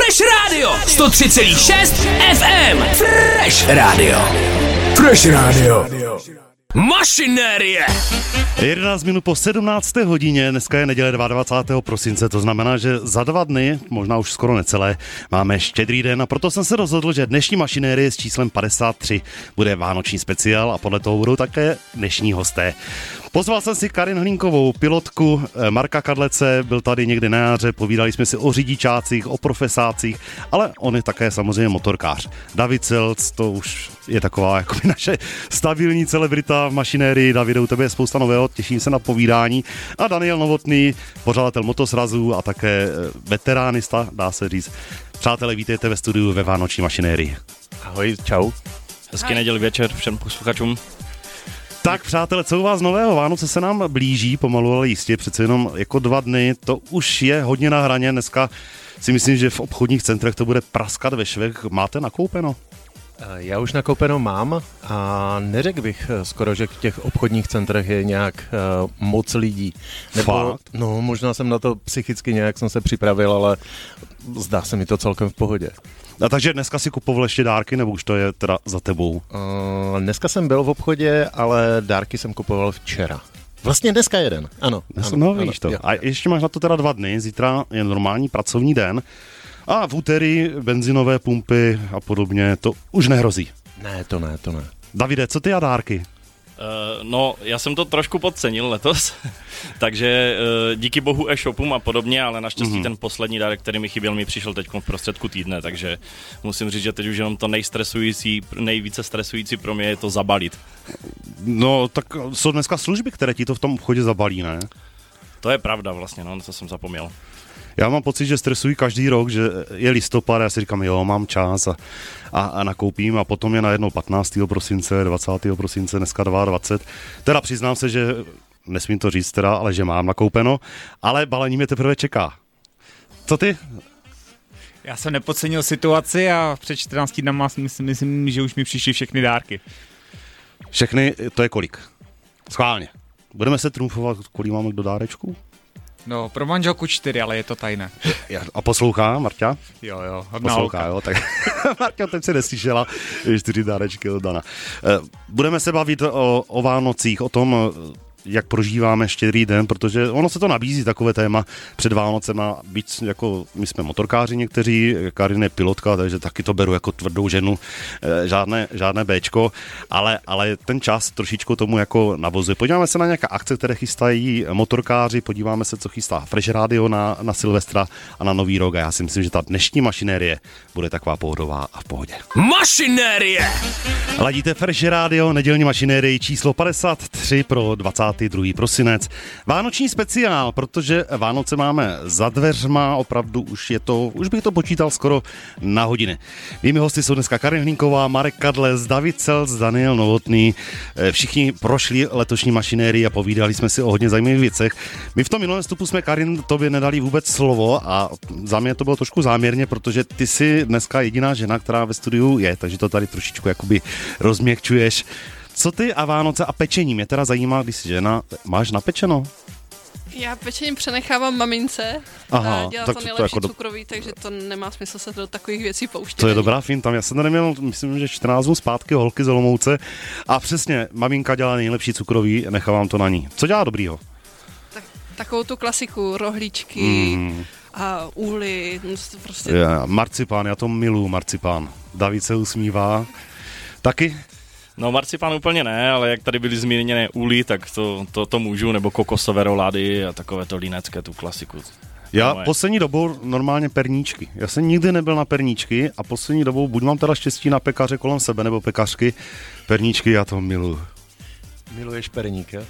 Fresh Radio 103,6 FM. Fresh Radio. Fresh Radio. Mašinérie. 11 minut po 17. hodině, dneska je neděle 22. prosince, to znamená, že za 2 dny, možná už skoro necelé, máme Štědrý den a proto jsem se rozhodl, že dnešní mašinérie s číslem 53 bude vánoční speciál a podle toho budou také dnešní hosté. Pozval jsem si Karin Hlínkovou, pilotku Marka Kadlece, byl tady někdy na jaře, povídali jsme si o řidičácích, o profesácích, ale on je také samozřejmě motorkář. David Selc, to už je taková jako naše stabilní celebrita v mašinérii. Davide, u tebe je spousta nového, těším se na povídání. A Daniel Novotný, pořadatel motosrazu a také veteránista, dá se říct. Přátelé, vítejte ve studiu ve vánoční mašinérii. Ahoj, čau. Hezký neděli večer všem posluchačům. Tak přátelé, co u vás nového? Vánoce se nám blíží pomalu, ale jistě, přece jenom jako 2 dny, to už je hodně na hraně. Dneska si myslím, že v obchodních centrech to bude praskat ve švech. Máte nakoupeno? Já už nakoupeno mám a neřekl bych skoro, že v těch obchodních centrech je nějak moc lidí. Fakt? No, možná jsem na to psychicky nějak jsem se připravil, ale zdá se mi to celkem v pohodě. A takže dneska si kupoval ještě dárky, nebo už to je teda za tebou? Dneska jsem byl v obchodě, ale dárky jsem kupoval včera. Vlastně dneska jeden, ano. Víš to. Jo. A ještě máš na to teda 2 dny, zítra je normální pracovní den a v úterý benzinové pumpy a podobně, to už nehrozí. Ne, to ne. Davide, co ty a dárky? No, já jsem to trošku podcenil letos, takže díky bohu e-shopům a podobně, ale naštěstí ten poslední dárek, který mi chyběl, mi přišel teď v prostředku týdne, takže musím říct, že teď už jenom to nejvíce stresující pro mě je to zabalit. No, tak jsou dneska služby, které ti to v tom obchodě zabalí, ne? To je pravda vlastně, no, to jsem zapomněl. Já mám pocit, že stresuji každý rok, že je listopad a já si říkám, jo, mám čas a nakoupím a potom je najednou 15. prosince, 20. prosince, dneska 22. Teda přiznám se, že nesmím to říct teda, ale že mám nakoupeno, ale balení mě teprve čeká. Co ty? Já jsem nepodcenil situaci a před 14 dnama myslím, že už mi přišly všechny dárky. Všechny, to je kolik? Schválně. Budeme se trumfovat, kolik máme do dárečku? No, pro manželku 4, ale je to tajné. A poslouchá Marťa? Jo, poslouchá, jo, tak Marťa teď se neslyšela 4 dárečky od Dana. Budeme se bavit o Vánocích, o tom, jak prožíváme Štědrý den, protože ono se to nabízí takové téma před Vánocema, byť jako my jsme motorkáři někteří, Karin je pilotka, takže taky to beru jako tvrdou ženu, žádné béčko, ale ten čas trošičku tomu jako navozuje. Podíváme se na nějaké akce, které chystají motorkáři, podíváme se, co chystá Fresh Radio na Silvestra a na Nový rok a já si myslím, že ta dnešní mašinérie bude taková pohodová a v pohodě. Mašinérie. Ladíte Fresh Radio, nedělní mašinérii číslo 53 pro 22. prosinec. Vánoční speciál, protože Vánoce máme za dveřma, opravdu už bych to počítal skoro na hodiny. Mými hosty jsou dneska Karin Hlínková, Marek Kadlec, David Selc, Daniel Novotný. Všichni prošli letošní mašinérii a povídali jsme si o hodně zajímavých věcech. My v tom minulém vstupu jsme, Karin, tobě nedali vůbec slovo a za mě to bylo trošku záměrně, protože ty jsi dneska jediná žena, která ve studiu je, takže to tady trošičku jakoby rozměkčuješ. Co ty a Vánoce a pečení? Mě teda zajímá, když jsi žena, máš napečeno? Já pečení přenechávám mamince. Aha, dělá tak to nejlepší jako cukroví, takže to nemá smysl se do takových věcí pouštět. To je dobrá finta. Já jsem tady měl, myslím, že 14 dnů zpátky holky z Olomouce a přesně, maminka dělá nejlepší cukroví, nechávám to na ní. Co dělá dobrýho? Takovou tu klasiku, rohlíčky a úly, prostě. Marcipán, já to miluju, marcipán. David se usmívá. Taky? No, marcipán úplně ne, ale jak tady byly zmíněné úly, tak to můžu, nebo kokosové rolády a takové to línecké, tu klasiku. Já poslední dobou normálně perníčky. Já jsem nikdy nebyl na perníčky a poslední dobou buď mám teda štěstí na pekaře kolem sebe, nebo pekařky. Perníčky, já to miluju. Miluješ perník, jo?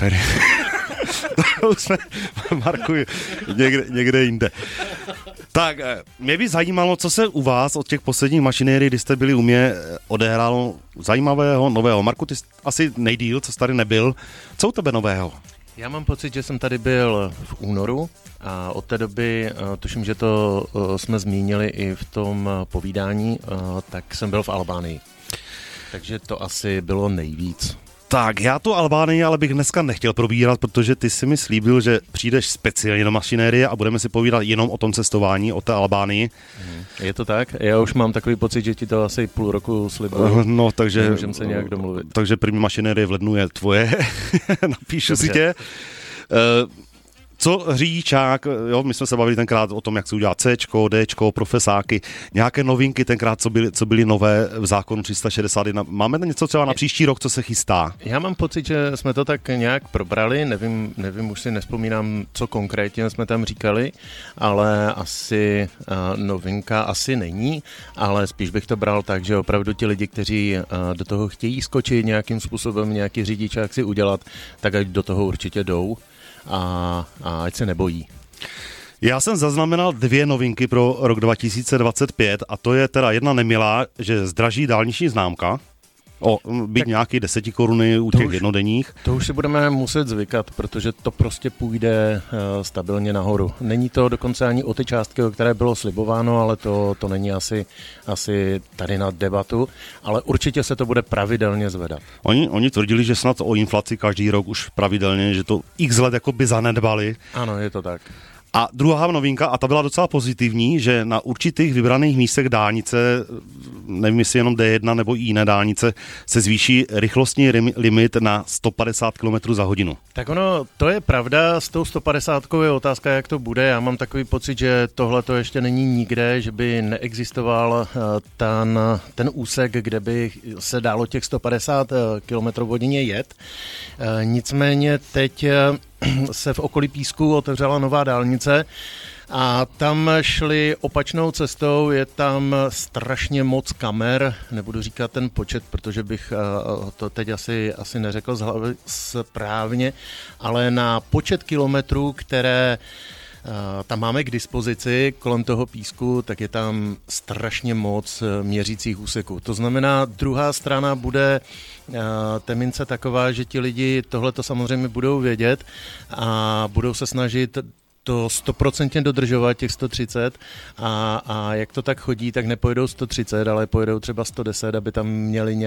To už jsme, Marku, někde jinde. Tak, mě by zajímalo, co se u vás od těch posledních mašinérií, kdy jste byli u mě, odehrálo zajímavého, nového. Marku, ty jsi asi nejdýl, co jsi tady nebyl. Co u tebe nového? Já mám pocit, že jsem tady byl v únoru a od té doby, tuším, že to jsme zmínili i v tom povídání, tak jsem byl v Albánii. Takže to asi bylo nejvíc. Tak, já tu Albánii ale bych dneska nechtěl probírat, protože ty si mi slíbil, že přijdeš speciálně do mašinérie a budeme si povídat jenom o tom cestování, o té Albánii. Je to tak? Já už mám takový pocit, že ti to asi půl roku slibuju. No, takže... Můžeme se nějak domluvit. Takže první mašinérie v lednu je tvoje. Napíšu Dobře. si tě. Co řidičák, jo, my jsme se bavili tenkrát o tom, jak se udělá Cčko, Dčko, profesáky, nějaké novinky tenkrát, co byly nové v zákonu 361. Máme tam něco třeba na příští rok, co se chystá? Já mám pocit, že jsme to tak nějak probrali, nevím, už si nespomínám, co konkrétně jsme tam říkali, ale asi novinka asi není, ale spíš bych to bral tak, že opravdu ti lidi, kteří do toho chtějí skočit nějakým způsobem, nějaký řidičák si udělat, tak ať do toho určitě jdou. A ať se nebojí. Já jsem zaznamenal 2 novinky pro rok 2025 a to je teda jedna nemilá, že zdraží dálniční známka. Být nějaký 10 koruny u těch jednodenních. To už si budeme muset zvykat, protože to prostě půjde stabilně nahoru. Není to dokonce ani o ty částky, o které bylo slibováno, ale to není asi tady na debatu, ale určitě se to bude pravidelně zvedat. Oni tvrdili, že snad o inflaci každý rok už pravidelně, že to x let jako by zanedbali. Ano, je to tak. A druhá novinka, a ta byla docela pozitivní, že na určitých vybraných místech dálnice, nevím jestli jenom D1 nebo i jiné dálnice, se zvýší rychlostní limit na 150 km za hodinu. Tak ono, to je pravda, s tou 150 je otázka, jak to bude. Já mám takový pocit, že tohle to ještě není nikde, že by neexistoval ten úsek, kde by se dalo těch 150 km hodině jet. Nicméně teď se v okolí Písku otevřela nová dálnice a tam šli opačnou cestou, je tam strašně moc kamer, nebudu říkat ten počet, protože bych to teď asi neřekl z hlavy správně, ale na počet kilometrů, které tam máme k dispozici kolem toho Písku, tak je tam strašně moc měřících úseků. To znamená, druhá strana bude té mince taková, že ti lidi tohleto samozřejmě budou vědět a budou se snažit to 100% dodržovat, těch 130 a jak to tak chodí, tak nepojedou 130, ale pojedou třeba 110, aby tam měli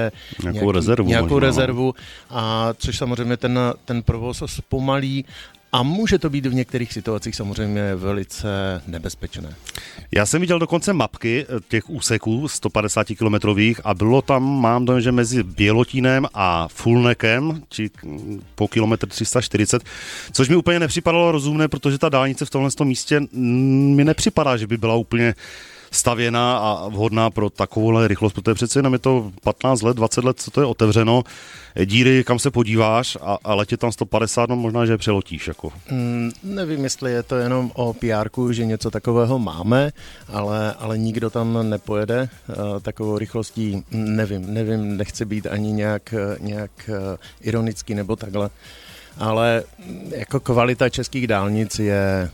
nějakou rezervu, a což samozřejmě ten provoz zpomalí. A může to být v některých situacích samozřejmě velice nebezpečné. Já jsem viděl dokonce mapky těch úseků 150 kilometrových a bylo tam, mám dojem, že mezi Bělotínem a Fulnekem, či po kilometr 340, což mi úplně nepřipadalo rozumné, protože ta dálnice v tomhle místě mi nepřipadá, že by byla úplně stavěná a vhodná pro takovouhle rychlost, protože přece jenom je to 15 let, 20 let, co to je otevřeno, díry, kam se podíváš a letě tam 150, no možná, že přelotíš. Jako. Nevím, jestli je to jenom o PR-ku, že něco takového máme, ale nikdo tam nepojede takovou rychlostí, nevím, nechci být ani nějak ironický nebo takhle, ale jako kvalita českých dálnic je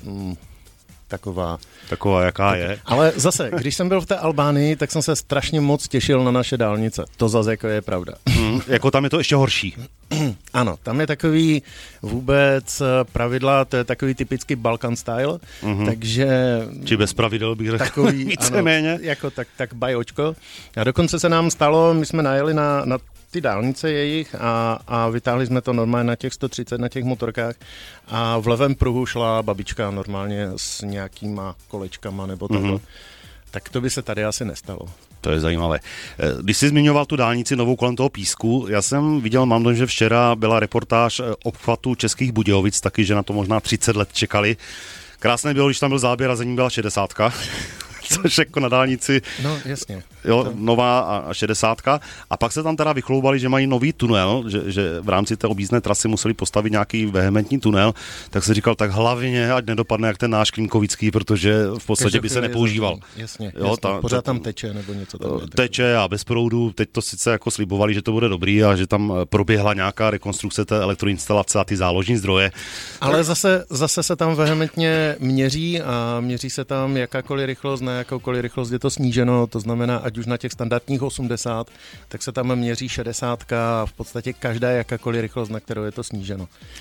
taková, jaká je. Ale zase, když jsem byl v té Albánii, tak jsem se strašně moc těšil na naše dálnice. To zase jako je pravda. Jako tam je to ještě horší. Ano, tam je takový vůbec pravidla, to je takový typický Balkan style, takže... Či bez pravidel bych řekl takový, víceméně. Ano, jako tak bajočko. A dokonce se nám stalo, my jsme najeli na ty dálnice jejich a vytáhli jsme to normálně na těch 130 na těch motorkách a v levém pruhu šla babička normálně s nějakýma kolečkama nebo takhle. Tak to by se tady asi nestalo. To je zajímavé. Když jsi zmiňoval tu dálnici novou kolem toho Písku, já jsem viděl, mám dojem, že včera byla reportáž obchvatu Českých Budějovic, taky, že na to možná 30 let čekali. Krásné bylo, když tam byl záběr a za ním byla 60. Což jako na dálnici, no, jasně. Jo, nová a 60. A pak se tam teda vychloubali, že mají nový tunel, že v rámci té objízdné trasy museli postavit nějaký vehementní tunel, tak se říkal, tak hlavně, ať nedopadne jak ten náš Klinkovický, protože v podstatě by se nepoužíval. Jasně, jo, pořád tam teče nebo něco tam. Teče a bez proudu, teď to sice jako slibovali, že to bude dobrý a že tam proběhla nějaká rekonstrukce té elektroinstalace a ty záložní zdroje. Ale zase se tam vehementně měří a měří se tam jakákoliv rychlost, na jakoukoliv rychlost je to sníženo, to znamená, ať už na těch standardních 80, tak se tam měří 60 a v podstatě každá jakákoliv rychlost, na kterou je to sníženo.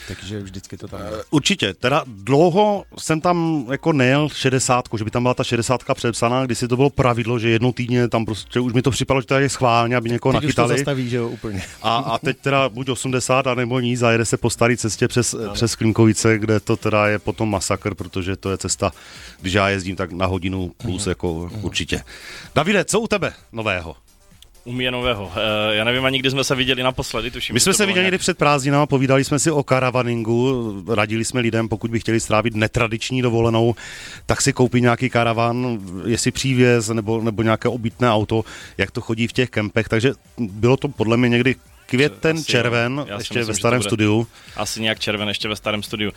takže vždycky to tam je. Určitě, teda dlouho jsem tam jako nejel 60, že by tam byla ta 60 přepsaná, když si to bylo pravidlo, že jednou týdně tam prostě, už mi to připadalo, že to je schválně, aby někoho teď nachytali. Už to zastaví, že jo, úplně. A teď teda buď 80, anebo nic, zajede se po staré cestě přes Klimkovice, kde to teda je potom masakr, protože to je cesta, když já jezdím tak na hodinu plus, jako určitě. Davide, co u tebe nového? U mě nového. Já nevím ani, kdy jsme se viděli naposledy. Tuším, My jsme se viděli někdy před prázdninama, povídali jsme si o karavaningu, radili jsme lidem, pokud by chtěli strávit netradiční dovolenou, tak si koupí nějaký karavan, jestli přívěz nebo nějaké obytné auto, jak to chodí v těch kempech, takže bylo to podle mě někdy květen, červen, ještě ve starém studiu. Asi nějak červen, ještě ve starém studiu.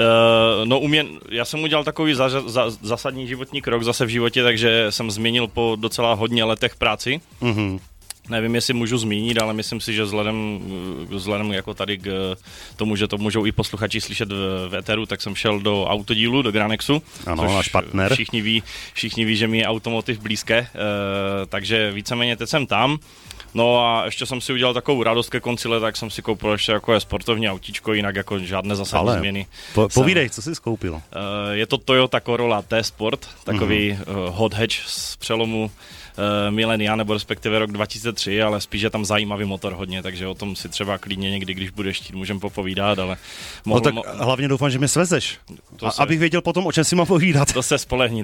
No u mě, já jsem udělal takový zásadní životní krok zase v životě, takže jsem změnil po docela hodně letech práci. Mm-hmm. Nevím, jestli můžu zmínit, ale myslím si, že vzhledem jako tady k tomu, že to můžou i posluchači slyšet v éteru, tak jsem šel do autodílu, do Granexu. Ano, náš partner. Všichni ví, že mi je automotiv blízké, takže víceméně teď jsem tam. No a ještě jsem si udělal takovou radost ke konci let, tak jsem si koupil ještě jako sportovní autíčko, jinak jako žádné zásadní změny. Povídej, co jsi skoupil? Je to Toyota Corolla T-Sport, takový hot hatch z přelomu milénia, nebo respektive rok 2003, ale spíš je tam zajímavý motor hodně, takže o tom si třeba klidně někdy, když budeš chtít, můžeme popovídat, ale... Hlavně doufám, že mě svezeš, abych věděl potom, o čem si mám povídat. To se spolehni.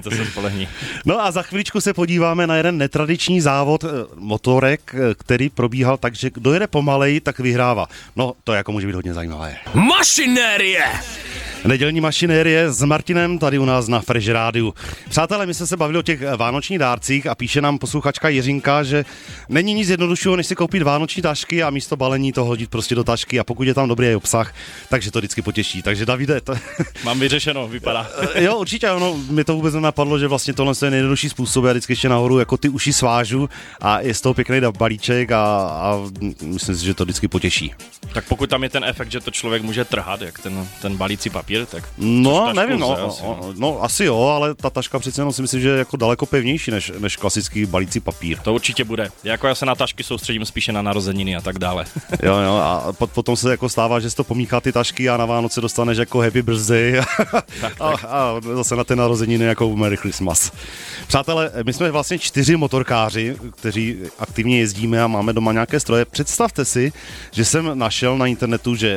No a za chviličku se podíváme na jeden netradiční závod motorek, který probíhal tak, že kdo jede pomalej, tak vyhrává. No, to jako může být hodně zajímavé. Mašinérie! Nedělní mašinérie s Martinem tady u nás na Fresh Rádiu. Přátelé, my jsme se bavili o těch vánočních dárcích a píše nám posluchačka Jiřinka, že není nic jednoduššího, než si koupit vánoční tašky a místo balení to hodit prostě do tašky a pokud je tam dobrý obsah, takže to vždycky potěší. Takže Davide... Mám vyřešeno, vypadá. Jo, určitě, mi to vůbec nenapadlo, že vlastně tohle je nejjednodušší způsob, já vždycky ještě nahoru jako ty uši svážu a je z toho pěkný balíček a myslím si, že to vždycky potěší. Tak pokud tam je ten efekt, že to člověk může trhat, jak ten balící papír, tak... No, nevím, asi jo, ale ta taška přece jenom si myslím, že je jako daleko pevnější než klasický balící papír. To určitě bude. Jako já se na tašky soustředím spíše na narozeniny a tak dále. Jo, a potom se jako stává, že si to pomíchá ty tašky a na Vánoce dostaneš jako happy birthday a zase na ty narozeniny jako Merry Christmas. Přátelé, my jsme vlastně 4 motorkáři, kteří aktivně jezdíme a máme doma nějaké stroje. Představte si, že jsem našel na internetu, že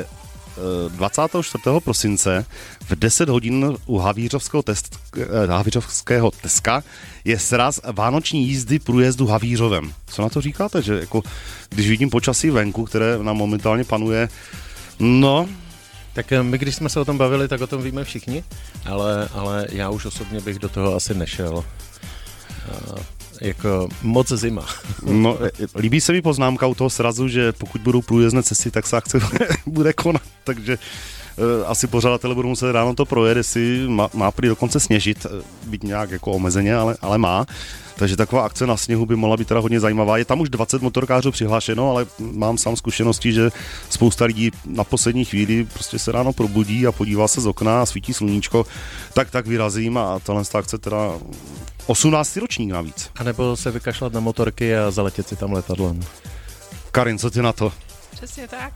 24. prosince v 10 hodin u Havířovského Teska je sraz vánoční jízdy průjezdu Havířovem. Co na to říkáte? Že jako, když vidím počasí venku, které nám momentálně panuje, no... Tak my, když jsme se o tom bavili, tak o tom víme všichni, ale já už osobně bych do toho asi nešel. Jako moc zima. No, líbí se mi poznámka u toho srazu, že pokud budou průjezdné cesty, tak se akce bude konat, takže asi pořadatelé budou muset ráno to projet, jestli má prý dokonce sněžit, být nějak jako omezeně, ale má. Takže taková akce na sněhu by mohla být teda hodně zajímavá. Je tam už 20 motorkářů přihlášeno, ale mám sám zkušenosti, že spousta lidí na poslední chvíli prostě se ráno probudí a podívá se z okna a svítí sluníčko, tak vyrazím a tahle akce teda 18. ročník navíc. A nebo se vykašlat na motorky a zaletět si tam letadlem. Karin, co ty na to? Přesně tak.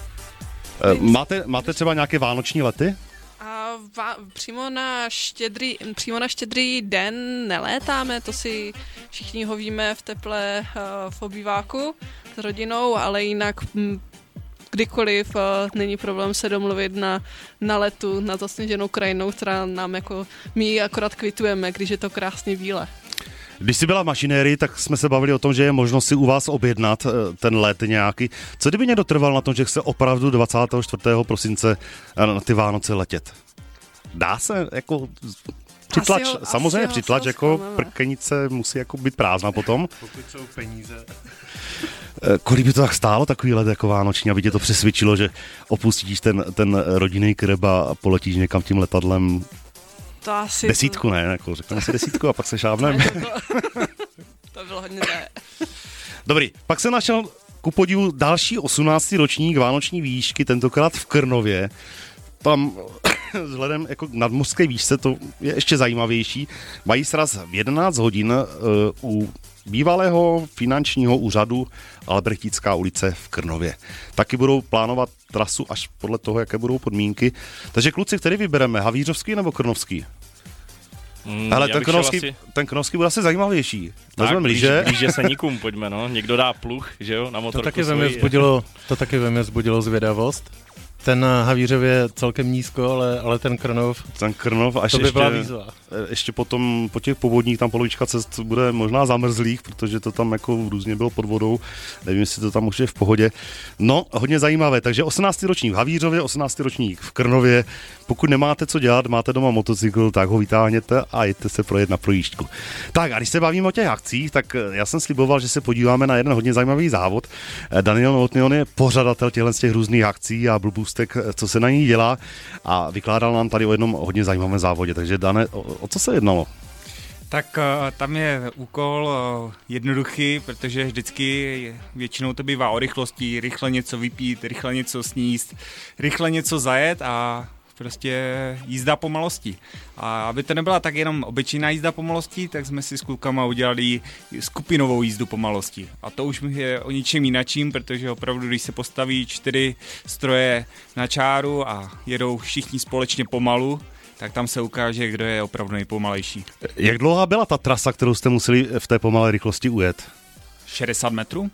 Máte třeba nějaké vánoční lety? A přímo na štědrý den nelétáme, to si všichni hovíme v teple v obýváku s rodinou, ale jinak kdykoliv není problém se domluvit na letu na zasněženou krajinou, která nám jako my akorát kvitujeme, když je to krásně bílé. Když jsi byla v mašinérii, tak jsme se bavili o tom, že je možnost si u vás objednat ten let nějaký. Co kdyby někdo trval na tom, že chce opravdu 24. prosince na ty Vánoce letět? Dá se jako přitlač, samozřejmě přitlač, jako prkenice musí jako být prázdná potom. Pokud jsou peníze. Kolik by to tak stálo, takový let jako vánoční, aby tě to přesvědčilo, že opustíš ten rodinný kreb a poletíš někam tím letadlem? To asi... 10, ne? Jako, řekneme si 10 a pak se šábnem. To bylo hodně ne. Dobrý, pak jsem našel ku podivu další 18. ročník vánoční výšky, tentokrát v Krnově. Tam vzhledem jako k nadmořské výšce to je ještě zajímavější. Mají sraz v 11 hodin u bývalého finančního úřadu Albrechtická ulice v Krnově. Taky budou plánovat trasu až podle toho, jaké budou podmínky. Takže kluci, který vybereme, Havířovský nebo Krnovský? Ale ten Krnovský bude asi zajímavější. Tak, blíže se nikům, pojďme, no. Někdo dá pluh, že jo, na motorku. To taky ve mě vzbudilo zvědavost. Ten Havířov je celkem nízko, ale ten Krnov až to by byla výzva. Ještě potom po těch povodních tam polovička cest bude možná zamrzlých, protože to tam jako různě bylo pod vodou. Nevím, jestli to tam už je v pohodě. No, hodně zajímavé. Takže 18. ročník v Havířově, 18. ročník v Krnově. Pokud nemáte co dělat, máte doma motocykl, tak ho vytáhněte a jděte se projet na projížďku. Tak a když se bavíme o těch akcích, tak já jsem sliboval, že se podíváme na jeden hodně zajímavý závod. Daniel Novotný, on je pořadatel z těch různých akcí a blbůstek, co se na ní dělá, a vykládal nám tady o jednom hodně zajímavém závodě. Takže Dane, o co se jednalo? Tak tam je úkol jednoduchý, protože vždycky většinou to bývá o rychlosti, rychle něco vypít, rychle něco sníst, rychle něco zajet a prostě jízda pomalostí. A aby to nebyla tak jenom obyčejná jízda pomalostí, tak jsme si s klukama udělali skupinovou jízdu pomalostí. A to už je o ničem jinačím, protože opravdu, když se postaví 4 stroje na čáru a jedou všichni společně pomalu, tak tam se ukáže, kdo je opravdu nejpomalejší. Jak dlouhá byla ta trasa, kterou jste museli v té pomalé rychlosti ujet? 60 metrů.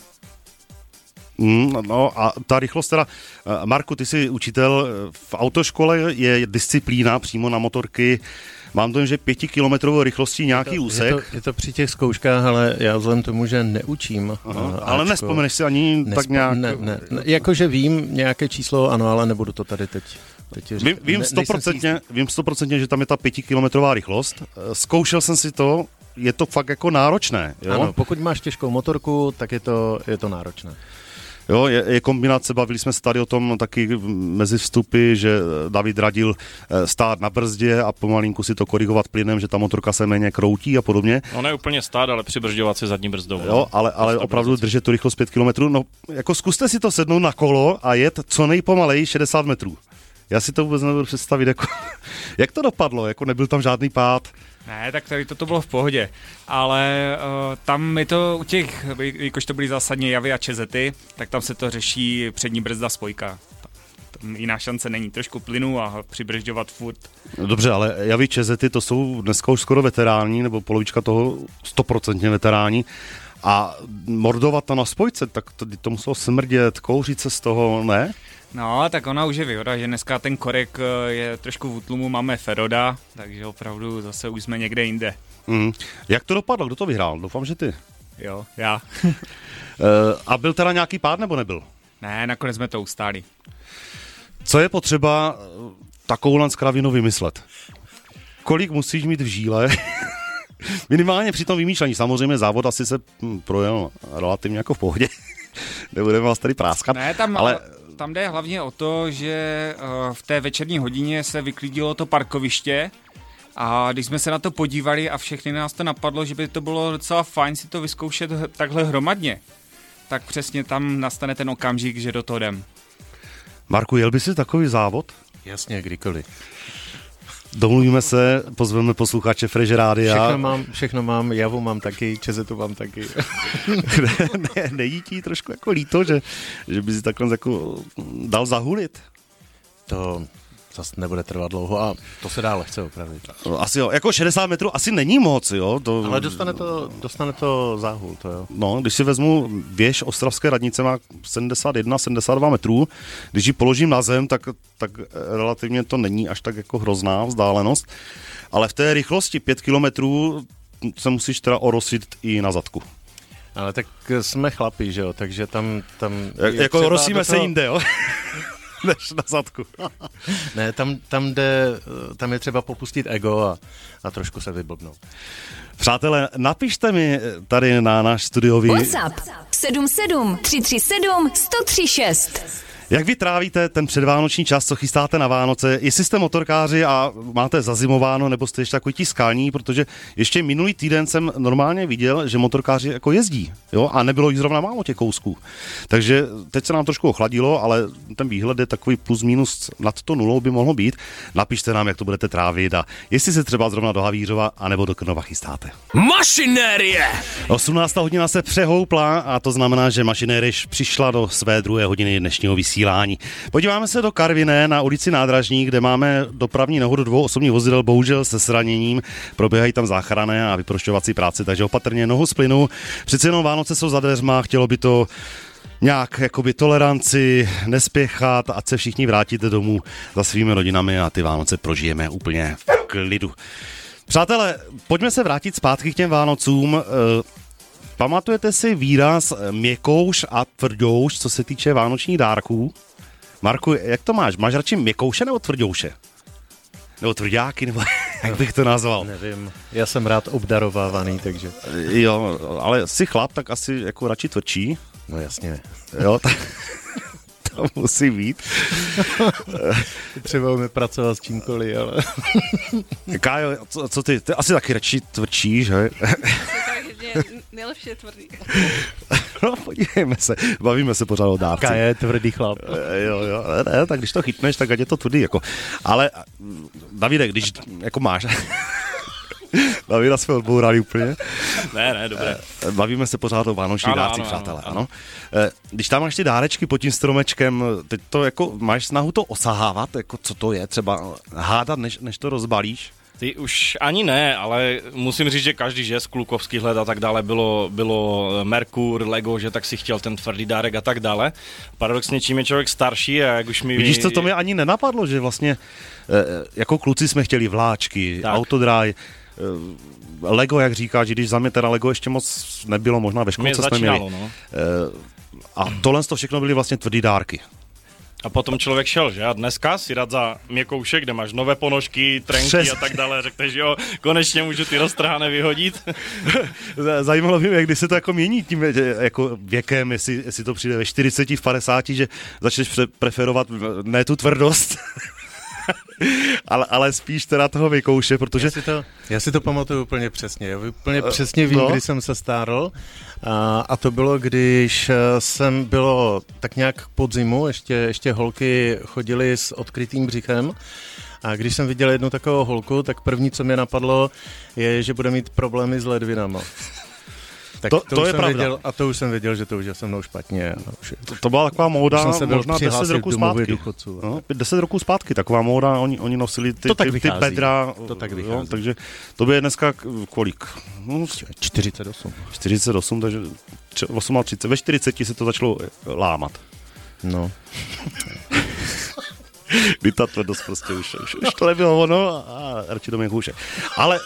No a ta rychlost teda, Marku, ty jsi učitel, v autoškole je disciplína přímo na motorky, mám to, že 5kilometrovou rychlostí nějaký úsek. Je to při těch zkouškách, ale já vzhledem tomu, že neučím. Ale nespomeneš si ani tak nějak... Ne. Jakože vím nějaké číslo, ano, ale nebudu to tady teď Vím 100%, že tam je ta 5kilometrová rychlost. Zkoušel jsem si to, je to fakt jako náročné. Jo? Ano, pokud máš těžkou motorku, tak je to náročné. Jo, je kombinace, bavili jsme se tady o tom taky mezi vstupy, že David radil stát na brzdě a pomalinku si to korigovat plynem, že ta motorka se méně kroutí a podobně. No ne úplně stát, ale přibržďovat si zadní brzdou. Jo, ale opravdu držet tu rychlost 5 km. No, jako zkuste si to sednout na kolo a jet co nejpomalej 60 metrů. Já si to vůbec nebudu představit, jako, jak to dopadlo, jako nebyl tam žádný pád. Ne, tak tady toto bylo v pohodě, ale tam je to u těch, jakož to byly zásadně javy a čezety, tak tam se to řeší přední brzda spojka. Tam jiná šance není, trošku plynu a přibržďovat furt. Dobře, ale javy čezety to jsou dneska už skoro veteráni, nebo polovička toho 100% veteráni. A mordovat to na spojce, tak to muselo smrdět, kouřit se z toho, ne? No, tak ona už je výhoda, že dneska ten korek je trošku v útlumu, máme Feroda, takže opravdu zase už jsme někde jinde. Jak to dopadlo? Kdo to vyhrál? Doufám, že ty. Jo, já. A byl teda nějaký pád, nebo nebyl? Ne, nakonec jsme to ustáli. Co je potřeba takovouhle skravinu vymyslet? Kolik musíš mít v žíle? Minimálně při tom vymýšlení. Samozřejmě závod asi se projel relativně jako v pohodě. Nebudeme vás tady práskat. Ne, tam jde hlavně o to, že v té večerní hodině se vyklidilo to parkoviště a když jsme se na to podívali a všechny nás to napadlo, že by to bylo docela fajn si to vyzkoušet takhle hromadně, tak přesně tam nastane ten okamžik, že do toho jdem. Marku, jel by si takový závod? Jasně, kdykoliv. Domluvíme se, pozveme posluchače Fresh Rádia. Všechno mám, javu mám taky, čezetu mám taky. Nejí ti trošku jako líto, že by si takhle jako dal zahulit? To zase nebude trvat dlouho a to se dá lehce opravit. Asi jo, jako 60 metrů asi není moc, jo. Ale dostane to záhul, to jo. No, když si vezmu věž Ostravské radnice má 71-72 metrů, když ji položím na zem, tak relativně to není až tak jako hrozná vzdálenost, ale v té rychlosti 5 kilometrů se musíš teda orosit i na zadku. Ale tak jsme chlapi, že jo, takže tam jako rosíme se jinde, jo. Než na zadku. Ne, tam je třeba popustit ego a trošku se vyblbnout. Přátelé, napište mi tady na náš studiový... WhatsApp 77 337 1036. Jak vy trávíte ten předvánoční čas, co chystáte na Vánoce? Jestli jste motorkáři a máte zazimováno, nebo jste ještě takový ti skalní, protože ještě minulý týden jsem normálně viděl, že motorkáři jako jezdí, jo, a nebylo jich zrovna málo těch kousků. Takže teď se nám trošku ochladilo, ale ten výhled je takový plus minus nad to nulou by mohlo být. Napište nám, jak to budete trávit a jestli se třeba zrovna do Havířova anebo do Krnova chystáte. Mašinérie! 18. hodina se přehoupla a to znamená, že Mašinérie přišla do své druhé hodiny dnešního vysílání. Podíváme se do Karviné na ulici Nádražní, kde máme dopravní nehodu 2 osobních vozidel, bohužel se zraněním. Probíhají tam záchranné a vyprošťovací práce, takže opatrně nohu z plynu. Přece jenom Vánoce jsou za dveřma, chtělo by to nějak jakoby toleranci, nespěchat, ať se všichni vrátíte domů za svými rodinami a ty Vánoce prožijeme úplně v klidu. Přátelé, pojďme se vrátit zpátky k těm Vánocům. Pamatujete si výraz měkouš a tvrdouš, co se týče vánočních dárků? Marku, jak to máš? Máš radši měkouše nebo tvrdouše? Nebo tvrdáky, nebo jak bych to nazval? Nevím, já jsem rád obdarovávaný, takže... Jo, ale jsi chlap, tak asi jako radši tvrdší. No jasně. Jo, to musí být. Třeba umím pracovat s čímkoliv, ale... Kájo, co ty? Ty asi taky radši tvrdší, že? Nejlepší je tvrdý. No, podívejme se, bavíme se pořád o dárci. Kája je tvrdý chlap. Jo, ne, tak když to chytneš, tak ať je to tvrdý, jako. Ale, Davide, když, jako máš... Davida jsme odbourali úplně. Ne, dobré. Bavíme se pořád o vánočních dárcích, přátelé, ano. Když tam máš ty dárečky pod tím stromečkem, teď to jako, máš snahu to osahávat, jako co to je, třeba hádat, než to rozbalíš? Ty už ani ne, ale musím říct, že každý, že z klukovských let a tak dále bylo Merkur, Lego, že tak si chtěl ten tvrdý dárek a tak dále. Paradoxně, čím je člověk starší a jak už mi... Vidíš, to mě ani nenapadlo, že vlastně jako kluci jsme chtěli vláčky, autodráj, Lego, jak říkáš, když za mě teda Lego ještě moc nebylo, možná ve školce jsme měli. No. A tohle to všechno byly vlastně tvrdý dárky. A potom člověk šel, že? A dneska si rád za měkoušek, kde máš nové ponožky, trenky a tak dále, řekneš, jo, konečně můžu ty roztrhané vyhodit. Zajímalo mě, kdy se to jako mění tím jako věkem, jestli to přijde ve 40, v 50, že začneš preferovat ne tu tvrdost, ale spíš teda toho vykouše, protože... Já si to pamatuju úplně přesně. Já úplně přesně vím, kdy jsem se stárl. A to bylo, když jsem bylo tak nějak podzimu, ještě holky chodily s odkrytým břichem. A když jsem viděl jednu takovou holku, tak první, co mě napadlo, je, že bude mít problémy s ledvinama. Tak to je pravda. Věděl, a to už jsem věděl, že to už je se mnou špatně. To byla taková móda, možná 10 roků zpátky. No, 10 roků zpátky, taková móda, oni nosili ty bedra. To tak vychází. Jo, takže to by je dneska kolik? 48. 48, takže 38. Ve 40 se to začalo lámat. No. Kdy ta tvrdost prostě už to nebylo ono a radši do mě hůše. Ale...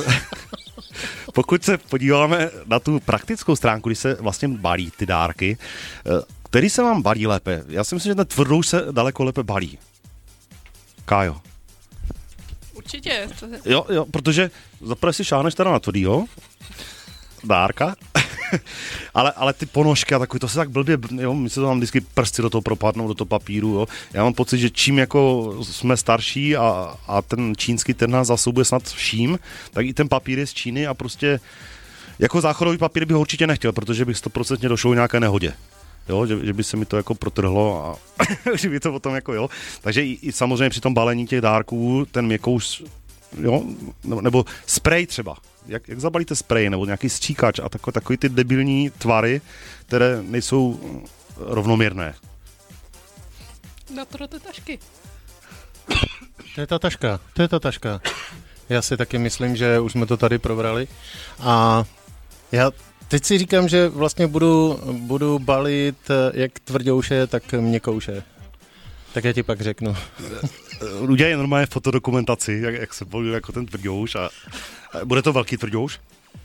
Pokud se podíváme na tu praktickou stránku, kdy se vlastně balí ty dárky, který se vám balí lépe? Já si myslím, že ten tvrdou se daleko lépe balí. Kájo. Určitě. Jo, protože zaprvé si šáhneš teda na tvrdýho dárka, ale ty ponožky a takový, to se tak blbě, jo, my se to tam vždycky prsty do toho propadnou, do toho papíru, jo. Já mám pocit, že čím jako jsme starší a ten čínský ten nás zásobuje snad vším, tak i ten papír je z Číny a prostě jako záchodový papír bych ho určitě nechtěl, protože bych 100% došel nějaké nehodě. Jo, že by se mi to jako protrhlo a že by to potom jako jo. Takže i samozřejmě při tom balení těch dárků ten měkouš, jo, nebo sprej třeba. Jak zabalíte sprej nebo nějaký stříkač a takový ty debilní tvary, které nejsou rovnoměrné. Na to ty tašky. To je ta taška. Já si taky myslím, že už jsme to tady probrali. A já teď si říkám, že vlastně budu balit jak tvrdouše, tak měkouše. Tak já ti pak řeknu. Udělají normálně fotodokumentaci, jak se balí jako ten tvrdouš a bude to velký tvrdouš?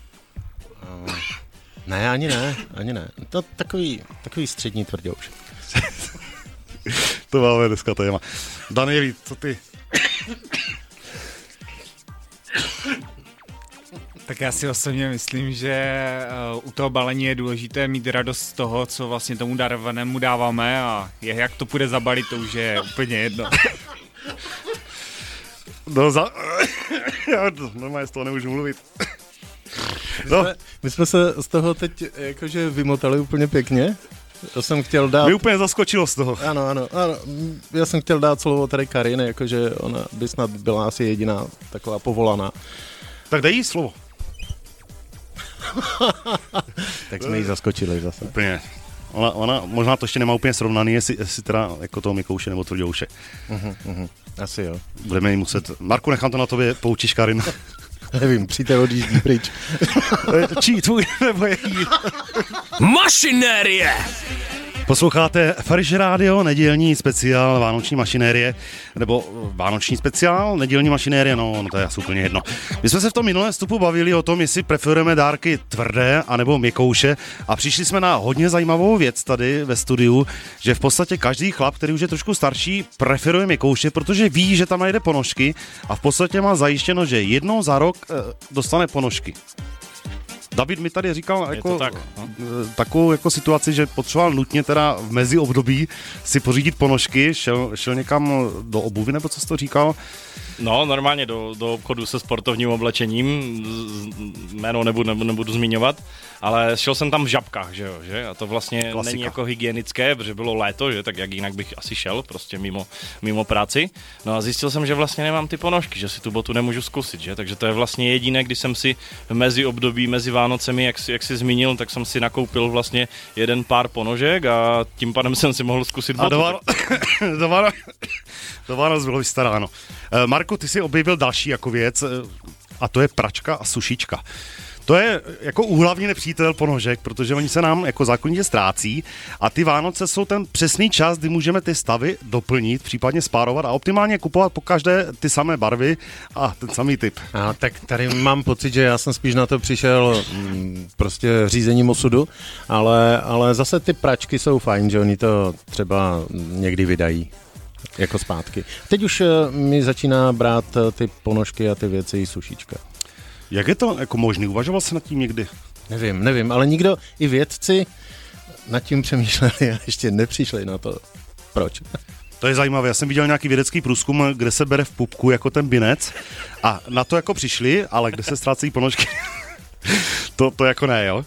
Ne, ani ne. To takový střední tvrdouš. To máme dneska téma. Danieli, co ty? Tak já si osobně myslím, že u toho balení je důležité mít radost z toho, co vlastně tomu darovanému dáváme a jak to půjde zabalit, to už je úplně jedno. No já normálně z toho nemůžu mluvit. No. My jsme se z toho teď jakože vymotali úplně pěkně. Já jsem chtěl dát... Mě úplně zaskočilo z toho. Ano. Já jsem chtěl dát slovo tady Karin, jakože ona by snad byla asi jediná taková povolaná. Tak dej jí slovo. Tak jsme jí zaskočili zase. Úplně. Ona možná to ještě nemá úplně srovnaný, jestli teda jako toho Mikouše nebo Tvrdouše. Asi jo. Budeme jí muset... Marku, nechám to na tobě, poučíš Karin. Nevím, přítel odjíždí pryč. Čí, tvůj nebo její? Mašinérie! Posloucháte Fresh Radio, nedělní speciál Vánoční mašinérie, nebo Vánoční speciál, nedělní mašinérie, no to je asi úplně jedno. My jsme se v tom minulém vstupu bavili o tom, jestli preferujeme dárky tvrdé anebo měkouše a přišli jsme na hodně zajímavou věc tady ve studiu, že v podstatě každý chlap, který už je trošku starší, preferuje měkouše, protože ví, že tam najde ponožky a v podstatě má zajištěno, že jednou za rok dostane ponožky. David mi tady říkal jako tak, no. Takovou jako situaci, že potřeboval nutně teda v meziobdobí si pořídit ponožky, šel někam do obuvy, nebo co jsi to říkal? No, normálně do obchodu se sportovním oblečením, jméno nebudu zmiňovat, ale šel jsem tam v žabkách, že jo, že? A to vlastně Klasika. není jako hygienické, protože bylo léto, že? Tak jak jinak bych asi šel, prostě mimo práci. No a zjistil jsem, že vlastně nemám ty ponožky, že si tu botu nemůžu zkusit, že? Takže to je vlastně jediné, když jsem si mezi období, mezi Vánocemi, jak si zmínil, tak jsem si nakoupil vlastně jeden pár ponožek a tím pádem jsem si mohl zkusit botu. A do Vánoc bylo vystaráno. Marku, ty jsi objevil další jako věc a to je pračka a sušička. To je jako úhlavní nepřítel ponožek, protože oni se nám jako zákonitě ztrácí a ty Vánoce jsou ten přesný čas, kdy můžeme ty stavy doplnit, případně spárovat a optimálně kupovat po každé ty samé barvy a ten samý typ. A tak tady mám pocit, že já jsem spíš na to přišel prostě řízením osudu, ale zase ty pračky jsou fajn, že oni to třeba někdy vydají jako zpátky. Teď už mi začíná brát ty ponožky a ty věci i sušička. Jak je to jako možný? Uvažoval jsi nad tím někdy? Nevím, ale nikdo, i vědci nad tím přemýšleli a ještě nepřišli na to. Proč? To je zajímavé, já jsem viděl nějaký vědecký průzkum, kde se bere v pupku jako ten binec a na to jako přišli, ale kde se ztrácejí ponožky, to jako ne, jo?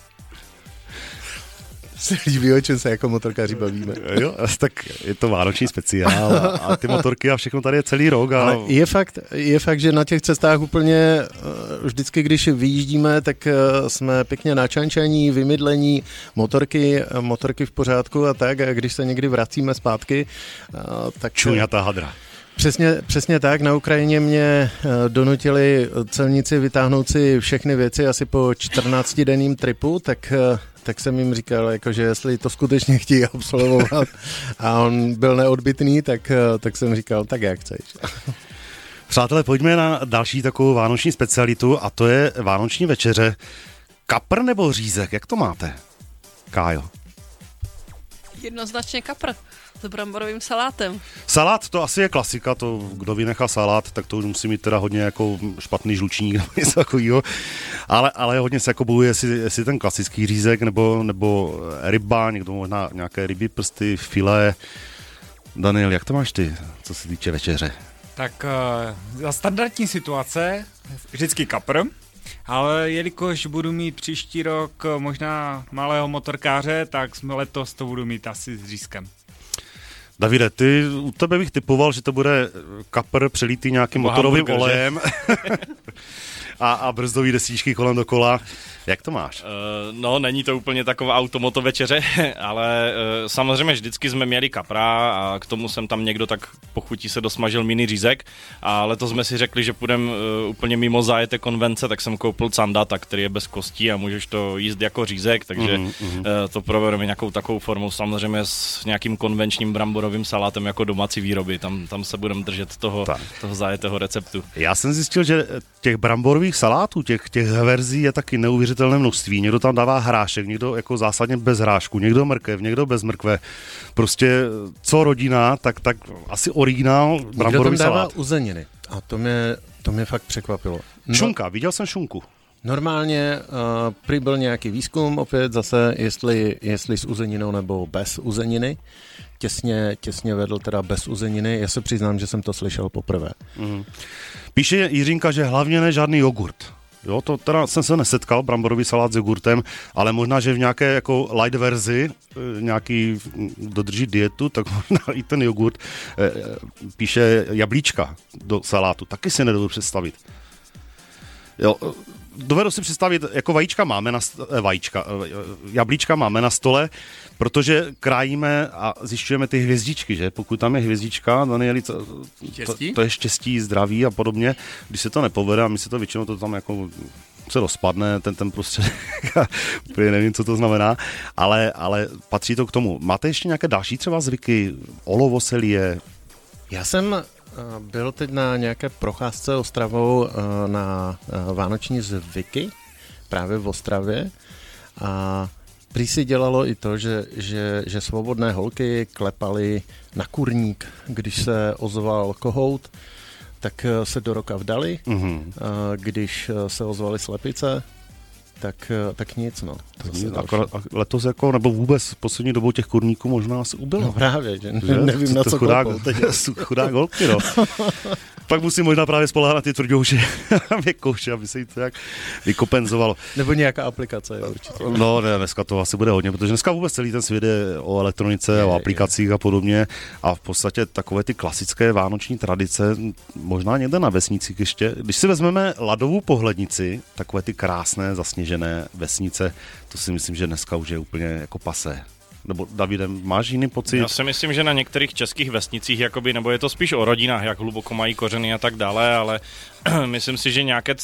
Se líbí, o čem se jako motorkáři bavíme. Jo, tak je to vánoční speciál a ty motorky a všechno tady je celý rok. A... Ale je fakt, že na těch cestách úplně vždycky, když vyjíždíme, tak jsme pěkně načančaní, vymydlení, motorky v pořádku a tak. A když se někdy vracíme zpátky, tak... Čuňatá hadra. Přesně tak, na Ukrajině mě donutili celníci vytáhnout si všechny věci asi po 14-denním tripu, tak jsem jim říkal, jakože jestli to skutečně chtějí absolvovat a on byl neodbytný, tak jsem říkal, tak jak chceš. Přátelé, pojďme na další takovou vánoční specialitu a to je vánoční večeře. Kapr nebo řízek, jak to máte, Kájo? Jednoznačně kapr s bramborovým salátem. Salát to asi je klasika, to kdo vynechá salát, tak to už musí mít teda hodně jako špatný žlučník nebo něco takového. Ale hodně se jako bojuje, jestli ten klasický řízek nebo ryba, někdo možná nějaké ryby, prsty, filé. Daniel, jak to máš ty, co se týče večeře? Tak za standardní situace vždycky kapr, ale jelikož budu mít příští rok možná malého motorkáře, tak letos to budu mít asi s řízkem. Davide, u tebe bych typoval, že to bude kapr přelítý nějakým motorovým olejem a brzdový desíčky kolem dokola. Jak to máš? No, není to úplně taková automoto večeře, ale samozřejmě vždycky jsme měli kapra a k tomu jsem tam někdo tak po chuti se dosmažil mini řízek a letos jsme si řekli, že půjdeme úplně mimo zájeté konvence, tak jsem koupil candata, který je bez kostí a můžeš to jíst jako řízek, takže to provedeme nějakou takovou formou, samozřejmě s nějakým konvenčním bramborovým salátem jako domácí výroby, tam se budeme držet toho zajetého receptu. Já jsem zjistil, že těch bramborových salátů, těch verzí je taky neuvěřitelné množství. Někdo tam dává hrášek, někdo jako zásadně bez hrášku, někdo mrkev, někdo bez mrkve. Prostě co rodina, tak asi originál bramborový salát. Někdo tam dává uzeniny a to mě fakt překvapilo. Šunka, viděl jsem šunku. Normálně prý byl nějaký výzkum, opět zase, jestli s uzeninou nebo bez uzeniny. Těsně vedl teda bez uzeniny. Já se přiznám, že jsem to slyšel poprvé. Píše Jiřinka, že hlavně ne žádný jogurt. Jo, to teda jsem se nesetkal, bramborový salát s jogurtem, ale možná, že v nějaké jako light verzi nějaký dodrží dietu, tak možná i ten jogurt píše jablíčka do salátu. Taky si nedovedu představit. Jo, dovedu si představit, jako jablíčka máme na stole, protože krájíme a zjišťujeme ty hvězdičky, že? Pokud tam je hvězdička, to je štěstí, zdraví a podobně. Když se to nepovede a my se to většinou to tam jako se rozpadne, ten prostředek, úplně nevím, co to znamená, ale patří to k tomu. Máte ještě nějaké další třeba zvyky? Olovoselie? Já jsem byl teď na nějaké procházce Ostravou na vánoční zvyky, právě v Ostravě, a prý si dělalo i to, že svobodné holky klepaly na kurník, když se ozval kohout, tak se do roka vdali, když se ozvaly slepice, tak nic, no. Letos jako, nebo vůbec poslední dobou těch kurníků možná se ubylo. No právě, že nevím, na co klepou. Chudák holky, no. Pak musím možná právě spoléhat na ty tvrdouši a věkouši, aby se jí to jak vykopenzovalo. Nebo nějaká aplikace, jo, určitě. No ne, dneska to asi bude hodně, protože dneska vůbec celý ten svět je o elektronice, o aplikacích a podobně a v podstatě takové ty klasické vánoční tradice, možná někde na vesnicích ještě. Když si vezmeme ladovou pohlednici, takové ty krásné zasněžené vesnice, to si myslím, že dneska už je úplně jako pasé. Nebo Davide, máš jiný pocit? Já si myslím, že na některých českých vesnicích, jakoby, nebo je to spíš o rodinách, jak hluboko mají kořeny a tak dále, ale myslím si, že nějaké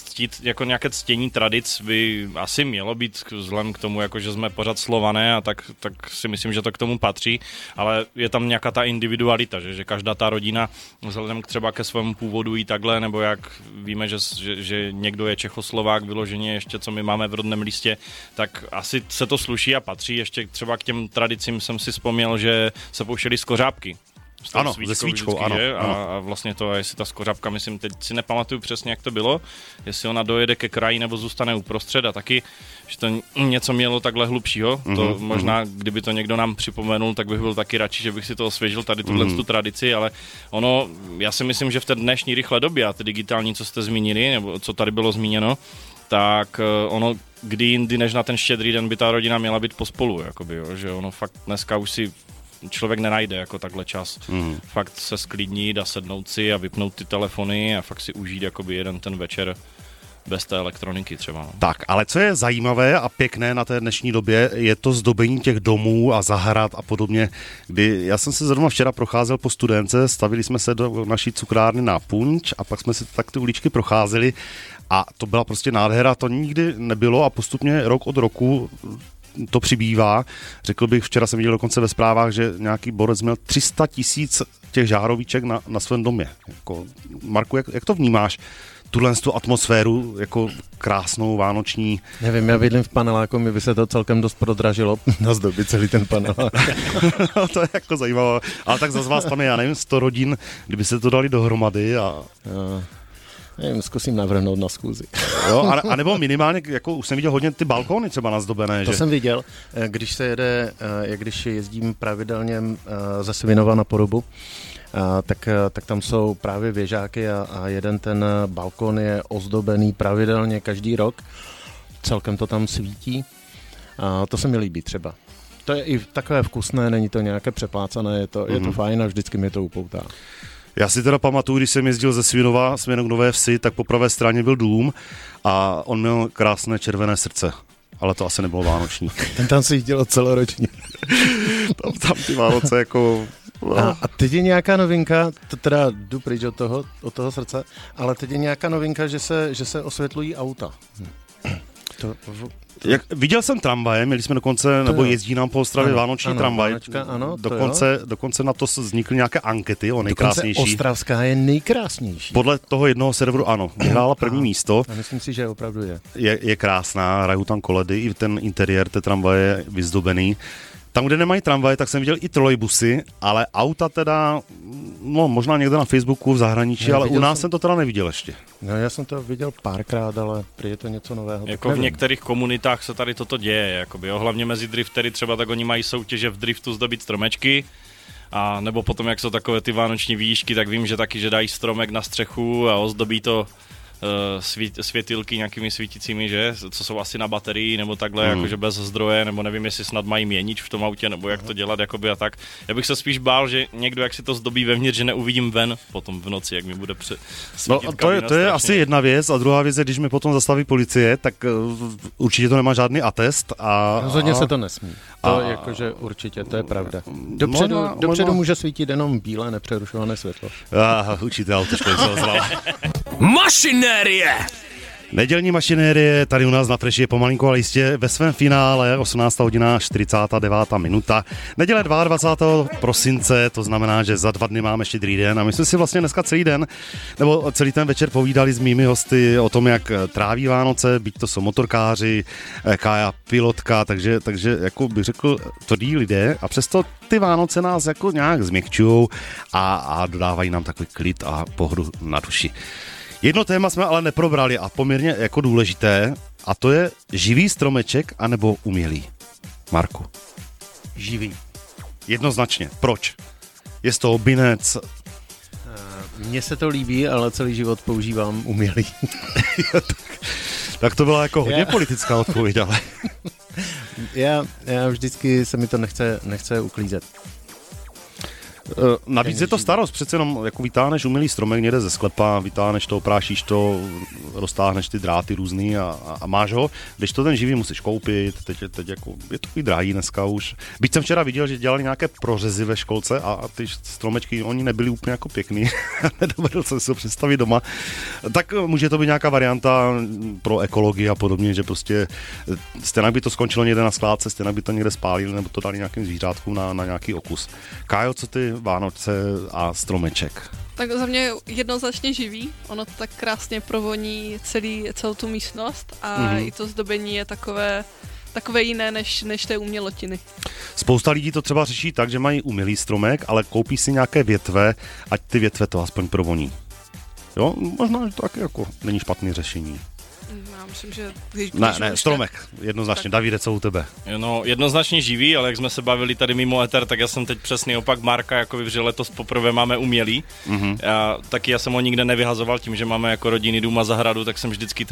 ctění tradic by asi mělo být vzhledem k tomu, jako že jsme pořád Slované a tak si myslím, že to k tomu patří, ale je tam nějaká ta individualita, že každá ta rodina vzhledem třeba ke svému původu i takhle, nebo jak víme, že někdo je Čechoslovák vyloženě ještě, co my máme v rodném listě, tak asi se to sluší a patří. Ještě třeba k těm tradicím jsem si vzpomněl, že se pouštěly skořápky. Ano, se svíčkou, ano. A vlastně to, jestli ta skořápka, myslím, teď si nepamatuju přesně, jak to bylo, jestli ona dojede ke kraji nebo zůstane uprostřed a taky, že to něco mělo takhle hlubšího. To možná, kdyby to někdo nám připomenul, tak bych byl taky radši, že bych si to osvěžil tady tu tradici, ale ono, já si myslím, že v té dnešní rychlé době a ty digitální, co jste zmínili, nebo co tady bylo zmíněno, tak ono, kdy jindy než na ten Štědrý den by ta rodina měla být pospolu, jakoby, jo, že ono fakt dneska už si člověk nenajde jako takhle čas. Fakt se sklidnit a sednout si a vypnout ty telefony a fakt si užít jakoby jeden ten večer bez té elektroniky třeba. No. Tak, ale co je zajímavé a pěkné na té dnešní době, je to zdobení těch domů a zahrad a podobně, kdy já jsem se zrovna včera procházel po Studénce, stavili jsme se do naší cukrárny na punč a pak jsme si tak ty uličky procházeli a to byla prostě nádhera, to nikdy nebylo a postupně rok od roku to přibývá. Řekl bych, včera jsem viděl dokonce ve zprávách, že nějaký borec měl 300 000 těch žárovíček na svém domě. Jako, Marku, jak to vnímáš? Tuhle tu atmosféru jako krásnou, vánoční. Nevím, já bydlím v paneláku, mi by se to celkem dost prodražilo nazdobit celý ten panelák. To je jako zajímavé. Ale tak zase vás tam je, já nevím, 100 rodin, kdyby se to dali dohromady a... Nevím, zkusím navrhnout na schůzi. Jo, a nebo minimálně, jako už jsem viděl hodně ty balkony třeba nazdobené. To jsem viděl, když se jede, když jezdím pravidelně ze Svinova na Porubu, tak tam jsou právě věžáky a jeden ten balkon je ozdobený pravidelně každý rok. Celkem to tam svítí. A to se mi líbí třeba. To je i takové vkusné, není to nějaké přeplácané, je to fajn a vždycky mě to upoutá. Já si teda pamatuju, když jsem jezdil ze Svinova směrem k Nové Vsi, tak po pravé straně byl dům a on měl krásné červené srdce. Ale to asi nebylo vánoční. Ten tam se dělo celoročně. tam ty Vánoce jako... A teď je nějaká novinka, to teda jdu pryč od toho srdce, ale teď je nějaká novinka, že se osvětlují auta. Viděl jsem tramvaje, měli jsme dokonce, nebo jezdí nám po Ostravě vánoční tramvaj. Dokonce na to vznikly nějaké ankety o nejkrásnější. Dokonce ostravská je nejkrásnější. Podle toho jednoho serveru ano, vyhrála první místo. A myslím si, že opravdu je. Je krásná, hrajou tam koledy, i ten interiér té tramvaje je vyzdobený. Tam, kde nemají tramvaje, tak jsem viděl i trolejbusy, ale auta teda, no možná někde na Facebooku v zahraničí, ale u nás jsem to teda neviděl ještě. No já jsem to viděl párkrát, ale prý je to něco nového. Jako v některých komunitách se tady toto děje, jakoby, jo? Hlavně mezi driftery třeba, tak oni mají soutěže v driftu zdobit stromečky, a nebo potom, jak jsou takové ty vánoční výšky, tak vím, že taky, že dají stromek na střechu a ozdobí to světilky nějakými svíticími, že? Co jsou asi na baterii, nebo takhle, jakože bez zdroje, nebo nevím, jestli snad mají měnič v tom autě, nebo jak to dělat, jakoby a tak. Já bych se spíš bál, že někdo, jak si to zdobí vevnitř, že neuvidím ven potom v noci, jak mi bude svítit kabina. To je asi jedna věc, a druhá věc je, když mi potom zastaví policie, tak určitě to nemá žádný atest a... Rozhodně se to nesmí. To jakože určitě, to je pravda. Dopředu může svítit jenom bílé nepřerušované světlo. Určitě autoškoly se ozvala. Mašinérie! Nedělní mašinérie tady u nás na Freši je pomalinko, ale jistě ve svém finále 18 hodina 49 minuta. Neděle 22. prosince, to znamená, že za 2 dny máme Štědrý den a my jsme si vlastně dneska celý den, nebo celý ten večer povídali s mými hosty o tom, jak tráví Vánoce, byť to jsou motorkáři, Kája pilotka, takže jako bych řekl tvrdí lidé a přesto ty Vánoce nás jako nějak změkčujou a dodávají nám takový klid a pohodu na duši. Jedno téma jsme ale neprobrali a poměrně jako důležité, a to je živý stromeček anebo umělý. Marku. Živý. Jednoznačně. Proč? Je z toho binec? Mně se to líbí, ale celý život používám umělý. Tak to byla jako hodně politická odpověď, ale... Já vždycky se mi to nechce uklízet. Navíc je to starost, přece jenom jako vytáhneš umělý stromek někde ze sklepa, vytáhneš to, oprášíš to, roztáhneš ty dráty různý a máš ho, když to ten živý musíš koupit, teď jako je to i drahý dneska už. Byť jsem včera viděl, že dělali nějaké prořezy ve školce a ty stromečky, oni nebyly úplně jako pěkný, nedovedl jsem si to představit doma. Tak může to být nějaká varianta pro ekologii a podobně, že prostě stejně by to skončilo někde na skládce, stejně by to někde spálili nebo to dali nějakým zvířátkům na nějaký okus. Kájo, co ty Vánoce a stromeček? Tak za mě jednoznačně živý, ono to tak krásně provoní celou tu místnost a i to zdobení je takové jiné než té umělotiny. Spousta lidí to třeba řeší tak, že mají umělý stromek, ale koupí si nějaké větve, ať ty větve to aspoň provoní. Jo, možná, že to taky jako není špatný řešení. Já myslím, že... Když ne, stromek, jednoznačně. Tak... Davide, co u tebe? No, jednoznačně živý, ale jak jsme se bavili tady mimo éter, tak já jsem teď přesný opak Marka, jako že letos poprvé máme umělý. Taky já jsem ho nikde nevyhazoval tím, že máme jako rodinný dům a zahradu, tak jsem vždycky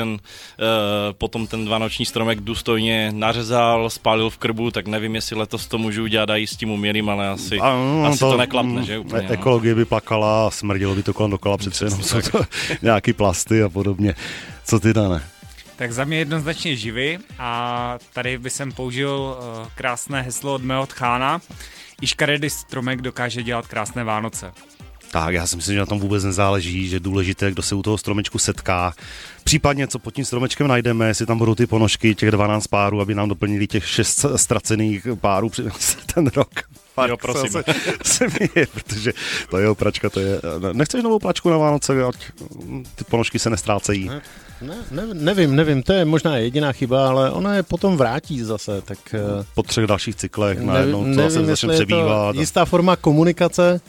potom ten vánoční stromek důstojně nařezal, spálil v krbu, tak nevím, jestli letos to můžu udělat i s tím umělým, ale asi to neklapne, že úplně. Ekologie by plakala a smrdilo by to kolem dokola, přece jenom jsou to nějaký plasty a podobně. Co ty, Dane? Tak za mě jednoznačně živý a tady by jsem použil krásné heslo od mého tchána. I škaredý stromek dokáže dělat krásné Vánoce. Tak, já si myslím, že na tom vůbec nezáleží, že důležité, kdo se u toho stromečku setká. Případně, co pod tím stromečkem najdeme, jestli tam budou ty ponožky, těch 12 párů, aby nám doplnili těch 6 ztracených párů ten rok. Jo, prosím. Se mě, protože to je pračka, to je... Nechceš novou pračku na Vánoce, ať ty ponožky se nestrácejí? Nevím, to je možná jediná chyba, ale ona je potom vrátí zase, tak... Po 3 dalších cyklech najednou to zase začne přebývat. Jistá forma komunikace.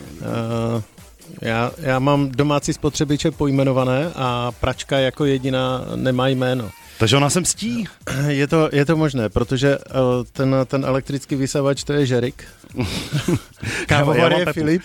Já mám domácí spotřebiče pojmenované a pračka jako jediná nemá jméno. Takže ona se mstí? Je to možné, protože ten elektrický vysavač to je Žerik. Kávovar je Filip.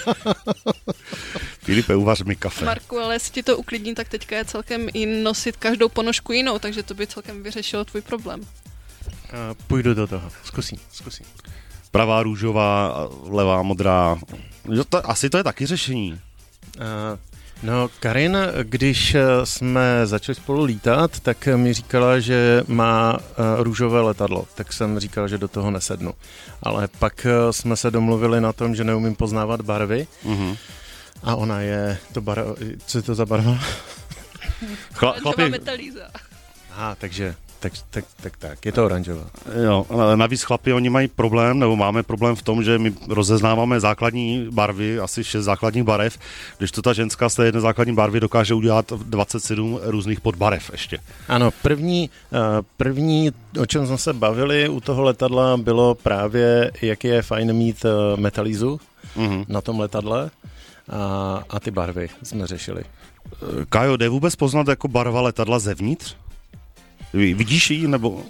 Filipe, uvař mi kafe. Marku, ale jestli ti to uklidní, tak teďka je celkem i nosit každou ponožku jinou, takže to by celkem vyřešilo tvůj problém. Půjdu do toho. Zkusím. Pravá růžová, levá modrá. Asi to je taky řešení. No, Karin, když jsme začali spolu lítat, tak mi říkala, že má růžové letadlo, tak jsem říkal, že do toho nesednu. Ale pak jsme se domluvili na tom, že neumím poznávat barvy a ona je co je to za barva? Chlapi... metalíza. Aha, takže je to oranžová. Jo, navíc chlapi, oni mají problém, nebo máme problém v tom, že my rozeznáváme základní barvy, asi 6 základních barev, když to ta ženská z té jedné základní barvy dokáže udělat 27 různých podbarev ještě. Ano, první, o čem jsme se bavili u toho letadla, bylo právě, jak je fajn mít metalízu na tom letadle a ty barvy jsme řešili. Kájo, jde vůbec poznat jako barva letadla zevnitř? Vidíš ji, nebo...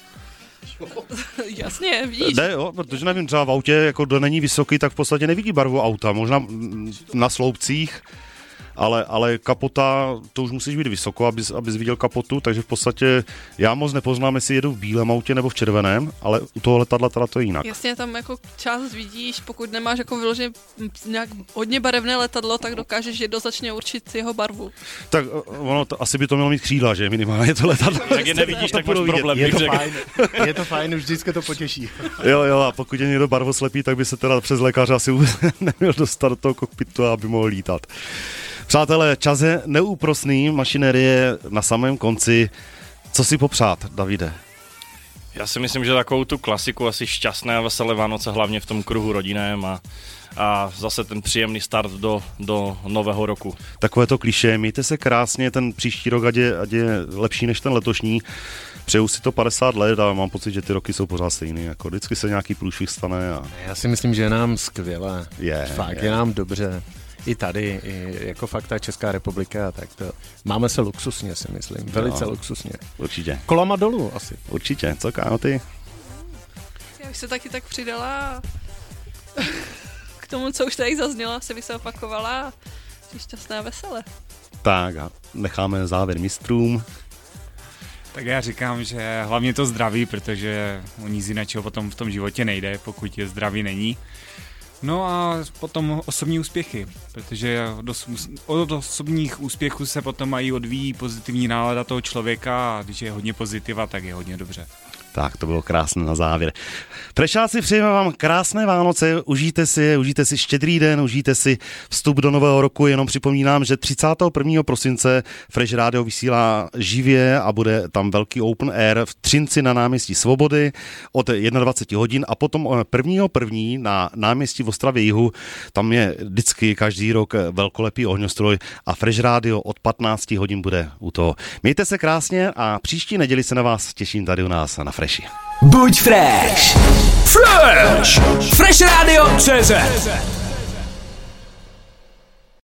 Jasně, vidíš. Jde, jo, protože nevím, třeba v autě, jako kdo není vysoký, tak v podstatě nevidí barvu auta, možná na sloupcích, ale kapota, to už musíš být vysoko, abys viděl kapotu, takže v podstatě já moc nepoznám, jestli jedu v bílém autě nebo v červeném, ale u toho letadla teda to je jinak. Jasně, tam jako část vidíš, pokud nemáš jako vyloženě nějak hodně barevné letadlo, tak dokážeš jednoznačně určit jeho barvu. Tak ono, asi by to mělo mít křídla, že minimálně to letadlo. Jak je nevidíš, tak máš problém. Je to fajn, už vždycky to potěší. Jo, a pokud je někdo barvoslepý, tak by se teda přes lékaře asi neměl dostat do toho kokpitu, aby mohl lítat. Přátelé, čas je neúprosný, mašinérie na samém konci. Co si popřát, Davide? Já si myslím, že takovou tu klasiku, asi šťastné a veselé Vánoce, hlavně v tom kruhu rodinném a zase ten příjemný start do nového roku. Takové to klišé, mějte se krásně, ten příští rok ať je lepší než ten letošní. Přeju si to 50 let a mám pocit, že ty roky jsou pořád stejný. Jako vždycky se nějaký průšvih stane. Já si myslím, že je nám skvěle. Je nám dobře. I tady, jako fakt ta Česká republika, tak to máme se luxusně, si myslím. Velice luxusně. Určitě. Kolama dolů asi. Určitě. Co, Kájo, ty? Já bych se taky tak přidala k tomu, co už tady zazněla, bych se opakovala. Jsi šťastná a veselé. Tak a necháme závěr mistrům. Tak já říkám, že hlavně to zdraví, protože o nic jiného potom v tom životě nejde, pokud je zdraví není. No a potom osobní úspěchy, protože od osobních úspěchů se potom mají odvíjí pozitivní nálada toho člověka a když je hodně pozitiva, tak je hodně dobře. Tak, to bylo krásné na závěr. Prešáci, přejeme vám krásné Vánoce, užijte si Štědrý den, užijte si vstup do nového roku, jenom připomínám, že 31. prosince Fresh Radio vysílá živě a bude tam velký open air v Třinci na náměstí Svobody od 21 hodin a potom 1.1. na náměstí v Ostravě Jihu, tam je vždycky každý rok velkolepý ohňostroj a Fresh Radio od 15 hodin bude u toho. Mějte se krásně a příští neděli se na vás těším tady u nás na Freshi. Buď fresh! Fresh! Fresh Radio CZ